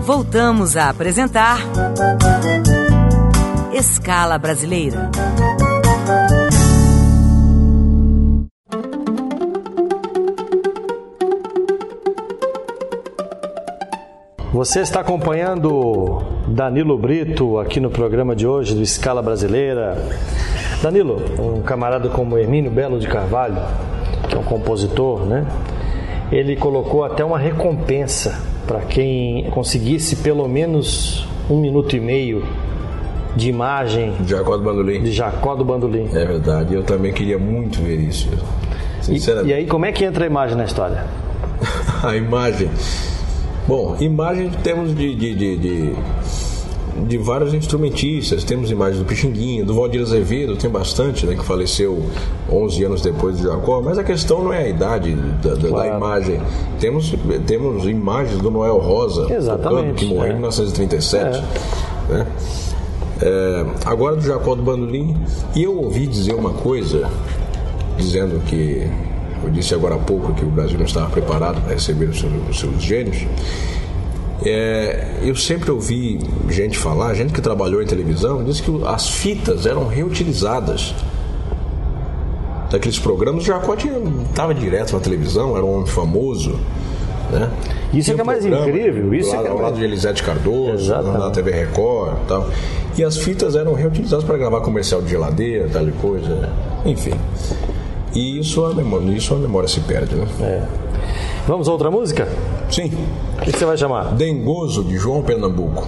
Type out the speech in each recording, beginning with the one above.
Voltamos a apresentar Escala Brasileira. Você está acompanhando Danilo Brito aqui no programa de hoje do Escala Brasileira. Danilo, um camarada como Hermínio Belo de Carvalho, que é um compositor, né? Ele colocou até uma recompensa para quem conseguisse pelo menos 1 minuto e meio de imagem de Jacó do Bandolim. De Jacó do Bandolim. É verdade, eu também queria muito ver isso. E aí, como é que entra a imagem na história? A imagem. Bom, imagem temos de vários instrumentistas. Temos imagens do Pixinguinha, do Valdir Azevedo, tem bastante, né, que faleceu 11 anos depois de Jacó, mas a questão não é a idade da imagem. Temos imagens do Noel Rosa, tocando, que morreu em 1937. Né? Agora do Jacó do Bandolim, e eu ouvi dizer uma coisa, dizendo que, eu disse agora há pouco que o Brasil não estava preparado para receber os seus gênios. Eu sempre ouvi gente falar, gente que trabalhou em televisão, disse que as fitas eram reutilizadas daqueles programas. O Jacó estava direto na televisão, era um homem famoso, né? Isso é que é mais incrível. Isso ao lado de Elisete Cardoso, na TV Record e tal. E as fitas eram reutilizadas para gravar comercial de geladeira, tal coisa, enfim. E isso a memória se perde, né? Vamos a outra música? Sim. O que você vai chamar? Dengoso, de João Pernambuco.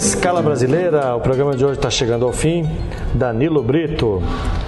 Escala Brasileira, o programa de hoje está chegando ao fim. Danilo Brito.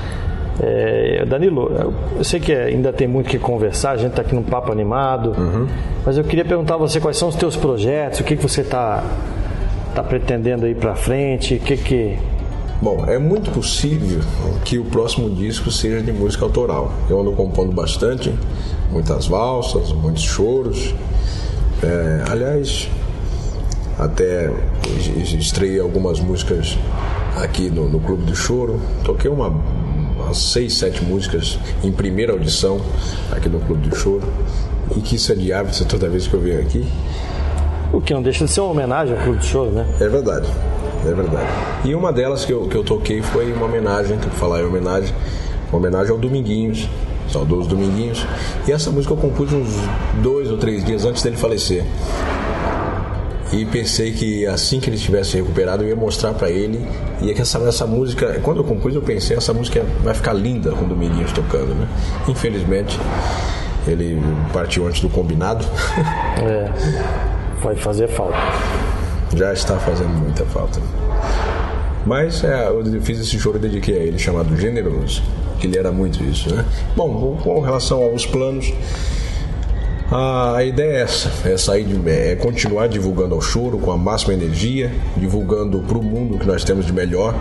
Danilo, eu sei que ainda tem muito que conversar, a gente está aqui num papo animado, mas eu queria perguntar a você quais são os teus projetos, o que você está pretendendo ir para frente, Bom, é muito possível que o próximo disco seja de música autoral. Eu ando compondo bastante, muitas valsas, muitos choros. Aliás, até estreiei algumas músicas aqui no Clube do Choro. Toquei umas 6, 7 músicas em primeira audição aqui no Clube do Choro. E que isso é de hábito toda vez que eu venho aqui. O que não deixa de ser uma homenagem ao Clube do Choro, né? É verdade. E uma delas que eu toquei foi uma homenagem, que eu falar em homenagem ao Dominguinhos, saudoso Dominguinhos. E essa música eu compus uns 2 ou 3 dias antes dele falecer. E pensei que assim que ele estivesse recuperado eu ia mostrar pra ele. E que essa música, quando eu compus eu pensei, essa música vai ficar linda com o Dominguinhos tocando, né? Infelizmente ele partiu antes do combinado. Vai fazer falta. Já está fazendo muita falta. Mas eu fiz esse choro e dediquei a ele, chamado Generoso, que ele era muito isso, né? Bom, com relação aos planos, a ideia é essa, é continuar divulgando ao choro com a máxima energia, divulgando para o mundo o que nós temos de melhor,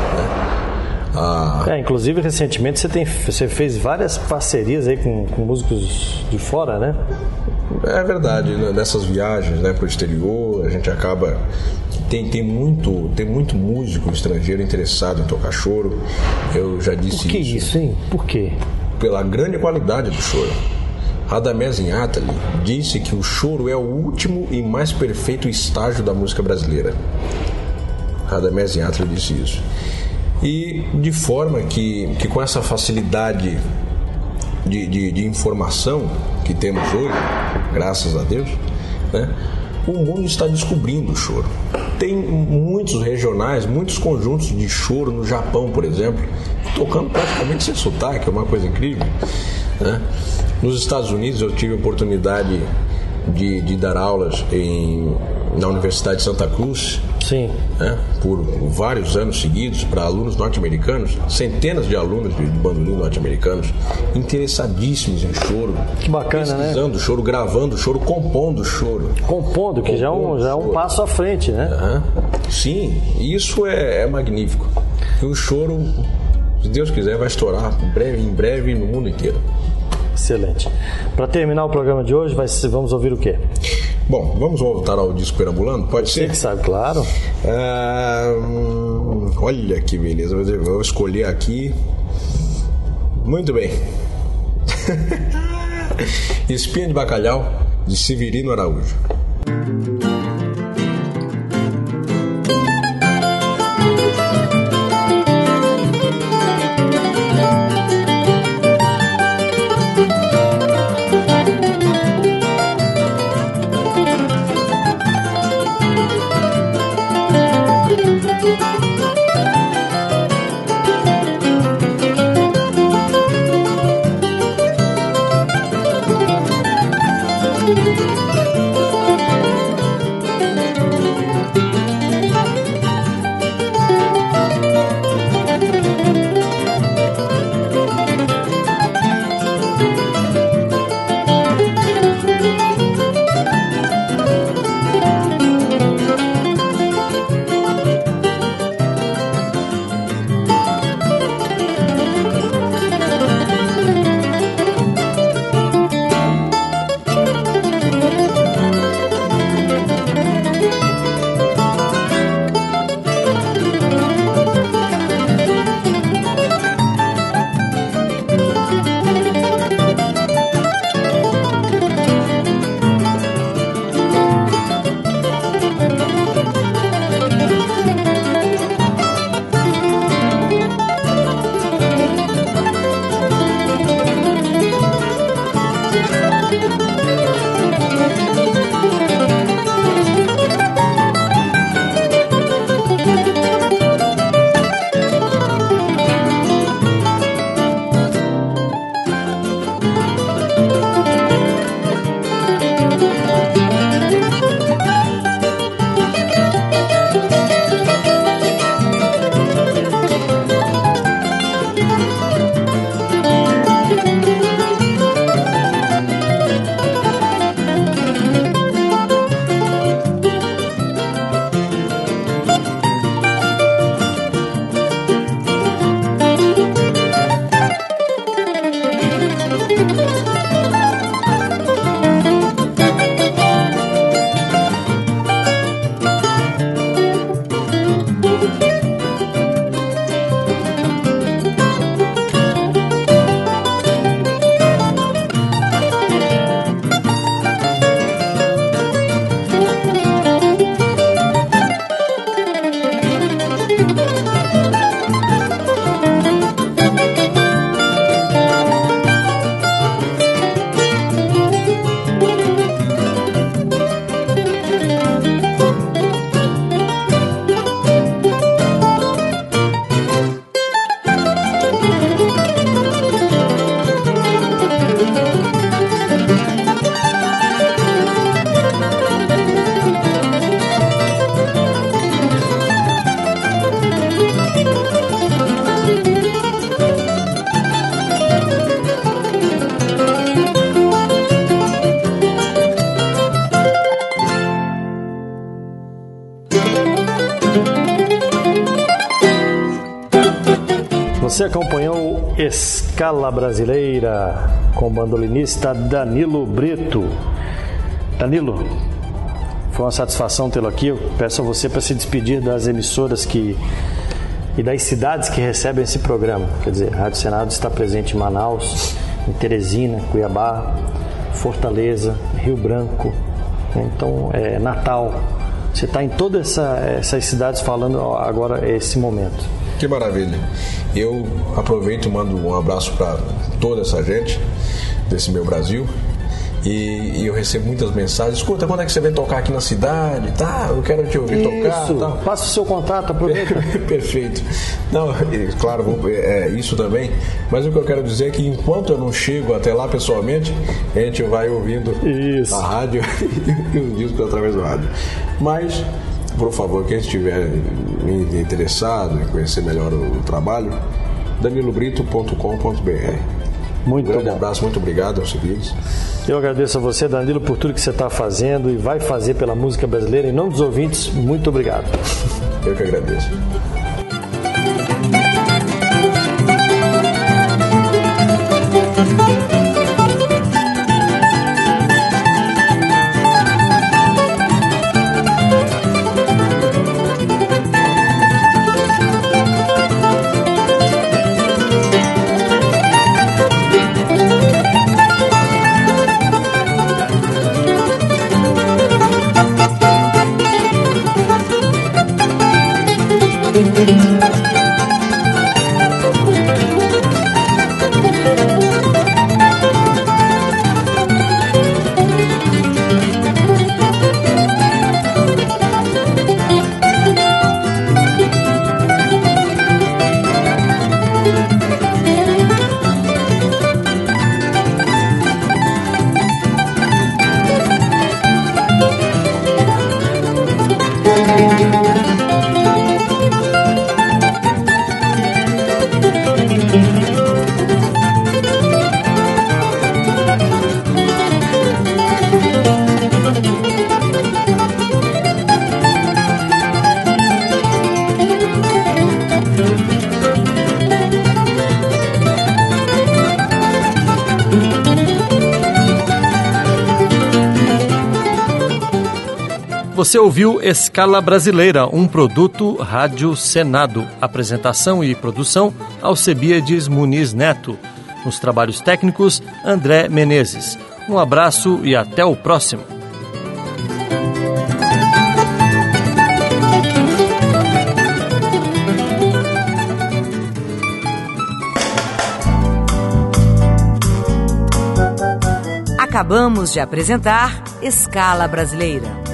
né? Inclusive recentemente você fez várias parcerias aí com músicos de fora, né? É verdade, né? Nessas viagens, né, para o exterior, a gente acaba... Tem muito músico estrangeiro interessado em tocar choro. Eu já disse isso. Por que isso, hein? Por quê? Pela grande qualidade do choro. Radamés Inátali disse que o choro é o último e mais perfeito estágio da música brasileira. Radamés Inátali disse isso. E de forma que com essa facilidade de informação que temos hoje, graças a Deus, né, o mundo está descobrindo o choro. Tem muitos regionais, muitos conjuntos de choro no Japão, por exemplo, tocando praticamente sem sotaque, é uma coisa incrível, né? Nos Estados Unidos eu tive a oportunidade de dar aulas na Universidade de Santa Cruz. Sim. Né, por vários anos seguidos para alunos norte-americanos, centenas de alunos de bandolim norte-americanos interessadíssimos em choro. Que bacana, né? Pesquisando choro, gravando choro, compondo choro. Compondo, que já é um passo à frente, né? Sim, isso é magnífico. E o choro, se Deus quiser, vai estourar em breve no mundo inteiro. Excelente. Para terminar o programa de hoje, vamos ouvir o quê? Bom, vamos voltar ao disco Perambulando? Pode ser? Você que sabe, claro. Olha que beleza. Eu vou escolher aqui. Muito bem. Espinha de Bacalhau, de Severino Araújo. Você acompanhou Escala Brasileira com o bandolinista Danilo Brito. Danilo, foi uma satisfação tê-lo aqui. Eu peço a você para se despedir das emissoras e das cidades que recebem esse programa. Quer dizer, a Rádio Senado está presente em Manaus, em Teresina, Cuiabá, Fortaleza, Rio Branco, então Natal. Você está em todas essas cidades falando agora esse momento. Que maravilha. Eu aproveito e mando um abraço para toda essa gente desse meu Brasil. E eu recebo muitas mensagens. Escuta, quando é que você vem tocar aqui na cidade? Tá, eu quero te ouvir tocar. Tá. Passa o seu contato, aproveita. Perfeito. Não, claro, isso também. Mas o que eu quero dizer é que enquanto eu não chego até lá pessoalmente, a gente vai ouvindo a rádio e os discos através do rádio. Mas, por favor, quem estiver interessado em conhecer melhor o trabalho, danilobrito.com.br. Muito grande abraço, muito obrigado aos civis. Eu agradeço a você, Danilo, por tudo que você está fazendo e vai fazer pela música brasileira. Em nome dos ouvintes, muito obrigado. Eu que agradeço. Você ouviu Escala Brasileira, um produto Rádio Senado. Apresentação e produção, Alcebiades Muniz Neto. Nos trabalhos técnicos, André Menezes. Um abraço e até o próximo. Acabamos de apresentar Escala Brasileira.